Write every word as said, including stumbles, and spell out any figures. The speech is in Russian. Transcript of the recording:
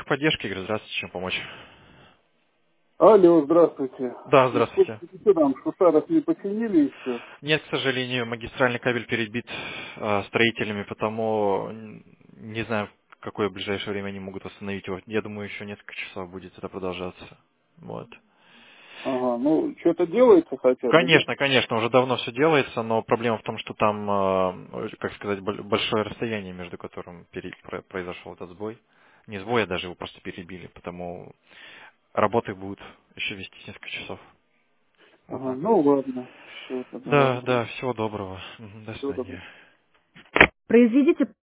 техподдержки, говорю, здравствуйте, чем помочь? Алло, здравствуйте. Да, Ну, Что здравствуйте. что там, Шусаров не починили еще? Нет, к сожалению, магистральный кабель перебит э, строителями, потому м, не знаю, в какое ближайшее время они могут восстановить его. Я думаю, еще несколько часов будет это продолжаться. Вот. Ага, ну, что-то делается хотя бы, нет? Конечно, конечно, уже давно все делается, но проблема в том, что там, э, как сказать, боль- большое расстояние, между которым пере- про- произошел этот сбой. Не сбой, а даже его просто перебили, потому работы будут еще вестись несколько часов. Вот Ага, так вот. ну ладно, все, тогда Да, ладно. да, всего доброго. Мгм, до Всего доброго. свидания. Произведите